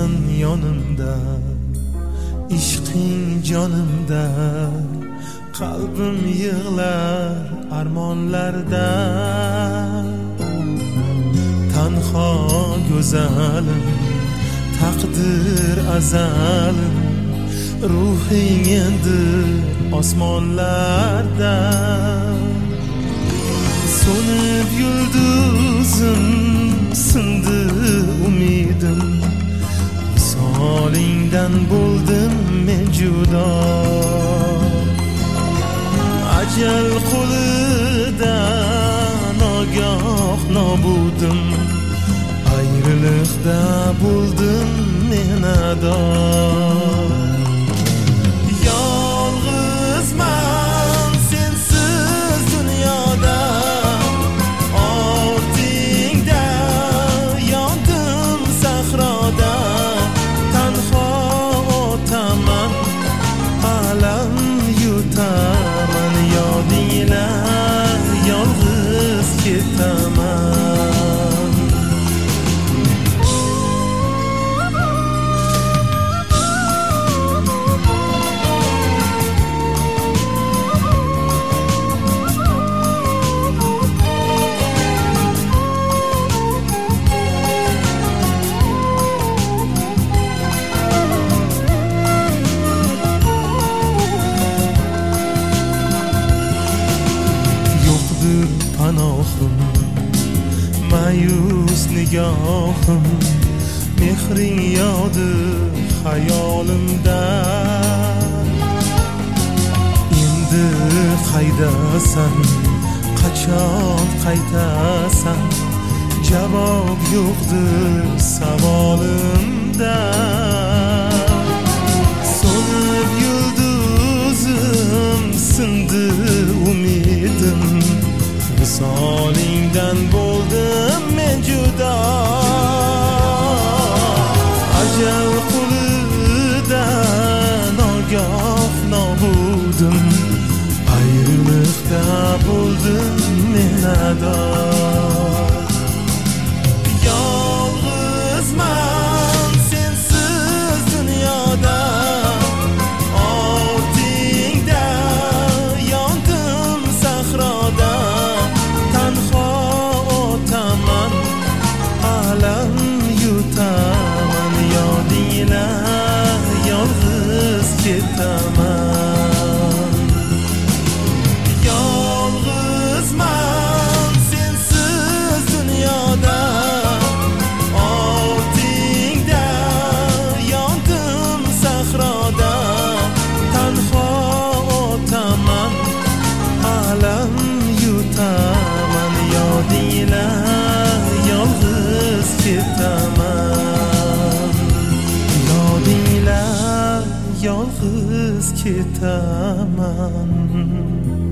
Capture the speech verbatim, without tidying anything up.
bo'lsan yonimda, ishqing jonimda, qalbim yig'lar armonlarda. Tanho go'zalim, taqdir azalim, ruhing endi osmonlarda. So'nib yulduzim, sindi umidim, visolingdan bo'ldim men judo. Ajal qo'lida nogoh nobudim, ayriliqda bo'ldim men ado. Yolg'izman sensiz dunyoda, ortingda yondim sahroda. Tanho o'taman, alam yutaman, yodingla yolg'iz ketaman. Panohim, mayus nigohim, mehring yodi hayolimda. Endi qaydasan, qachon qaytasan, javob yo'qdir savolimda. So'nib yulduzim, sindi umidim, visolingdan bo'ldim men judo. Ajal qo'lida nogoh nobudim, ayriliqda bo'ldim men ado. Yolg'izman sensiz dunyoda, ortingda yondim sahroda. Tanho o'taman, alam yutaman, yodingla yolg'iz ketaman. Yolg'izman sensiz dunyoda, ortingda yondim sahroda. Tanho o'taman, alam yutaman, yodingla yolg'iz ketaman, yodingla yolg'iz ketaman.